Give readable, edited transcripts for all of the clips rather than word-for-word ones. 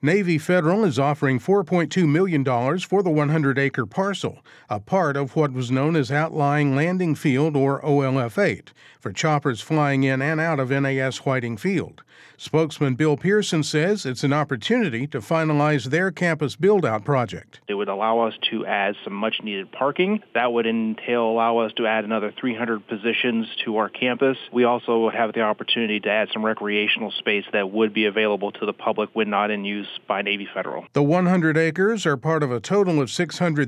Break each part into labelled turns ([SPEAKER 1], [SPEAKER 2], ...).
[SPEAKER 1] Navy Federal is offering $4.2 million for the 100-acre parcel, a part of what was known as Outlying Landing Field, or OLF-8, for choppers flying in and out of NAS Whiting Field. Spokesman Bill Pearson says it's an opportunity to finalize their campus build-out project.
[SPEAKER 2] It would allow us to add some much-needed parking. That would allow us to add another 300 positions to our campus. We also would have the opportunity to add some recreational space that would be available to the public when not in use by Navy Federal.
[SPEAKER 1] The 100 acres are part of a total of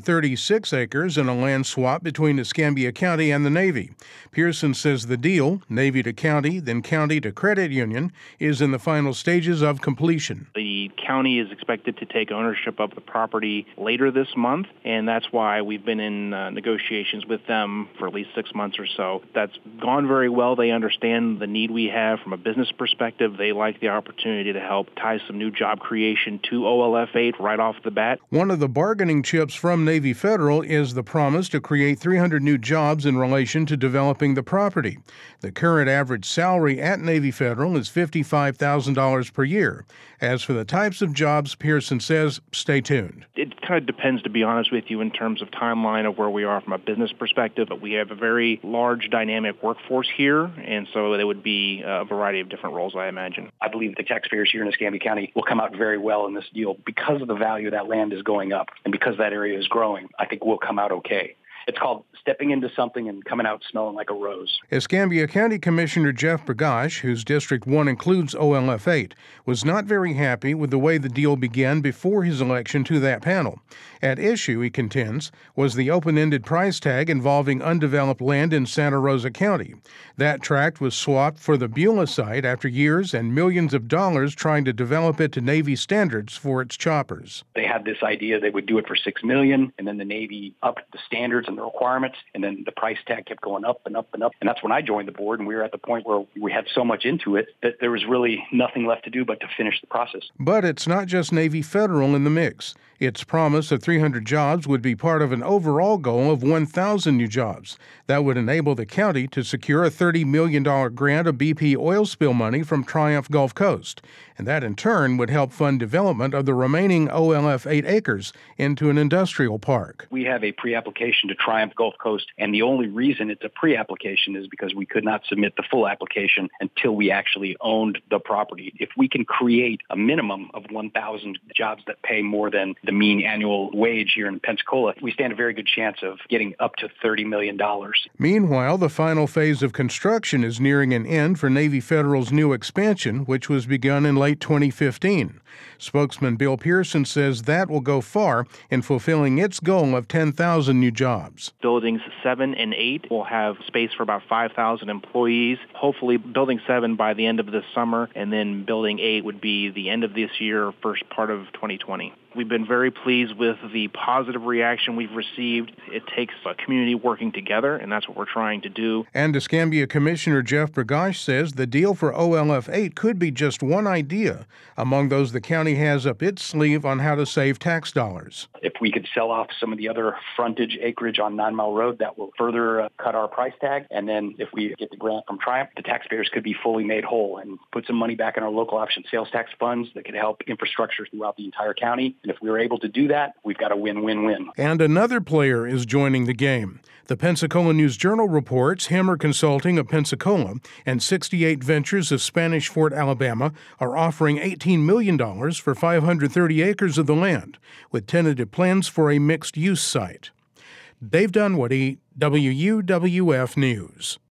[SPEAKER 1] 636 acres in a land swap between Escambia County and the Navy. Pearson says the deal, Navy to county, then county to credit union, is in the final stages of completion.
[SPEAKER 2] The county is expected to take ownership of the property later this month, and that's why we've been in negotiations with them for at least 6 months or so. That's gone very well. They understand the need we have from a business perspective. They like the opportunity to help tie some new job creation to OLF-8 right off the bat.
[SPEAKER 1] One of the bargaining chips from Navy Federal is the promise to create 300 new jobs in relation to developing the property. The current average salary at Navy Federal is $55,000 per year. As for the types of jobs, Pearson says, stay tuned.
[SPEAKER 2] It kind of depends, to be honest with you, in terms of timeline of where we are from a business perspective. But we have a very large dynamic workforce here, and so there would be a variety of different roles, I imagine.
[SPEAKER 3] I believe the taxpayers here in Escambia County will come out very well in this deal because of the value of that land is going up and because that area is growing. I think we'll come out okay. It's called stepping into something and coming out smelling like a rose.
[SPEAKER 1] Escambia County Commissioner Jeff Bergosh, whose District 1 includes OLF-8, was not very happy with the way the deal began before his election to that panel. At issue, he contends, was the open-ended price tag involving undeveloped land in Santa Rosa County. That tract was swapped for the Beulah site after years and millions of dollars trying to develop it to Navy standards for its choppers.
[SPEAKER 3] They had this idea they would do it for $6 million, and then the Navy upped the standards and the requirements, and then the price tag kept going up and up and up. And that's when I joined the board, and we were at the point where we had so much into it that there was really nothing left to do but to finish the process.
[SPEAKER 1] But it's not just Navy Federal in the mix. Its promise of 300 jobs would be part of an overall goal of 1,000 new jobs. That would enable the county to secure a $30 million grant of BP oil spill money from Triumph Gulf Coast. And that, in turn, would help fund development of the remaining OLF-8 acres into an industrial park.
[SPEAKER 3] We have a pre-application to Triumph Gulf Coast, and the only reason it's a pre-application is because we could not submit the full application until we actually owned the property. If we can create a minimum of 1,000 jobs that pay more than the mean annual wage here in Pensacola, we stand a very good chance of getting up to $30 million.
[SPEAKER 1] Meanwhile, the final phase of construction is nearing an end for Navy Federal's new expansion, which was begun in late 2015. Spokesman Bill Pearson says that will go far in fulfilling its goal of 10,000 new jobs.
[SPEAKER 2] Buildings 7 and 8 will have space for about 5,000 employees. Hopefully, Building 7 by the end of this summer, and then Building 8 would be the end of this year, first part of 2020. We've been very pleased with the positive reaction we've received. It takes a community working together, and that's what we're trying to do.
[SPEAKER 1] And Escambia Commissioner Jeff Bergosh says the deal for OLF-8 could be just one idea among those the county has up its sleeve on how to save tax dollars.
[SPEAKER 3] If we could sell off some of the other frontage acreage on 9 Mile Road, that will further cut our price tag. And then if we get the grant from Triumph, the taxpayers could be fully made whole and put some money back in our local option sales tax funds that could help infrastructure throughout the entire county. And if we were able to do that, we've got a win-win-win.
[SPEAKER 1] And another player is joining the game. The Pensacola News-Journal reports Hammer Consulting of Pensacola and 68 Ventures of Spanish Fort, Alabama, are offering $18 million for 530 acres of the land, with tentative plans for a mixed-use site. Dave Dunwoody, WUWF News.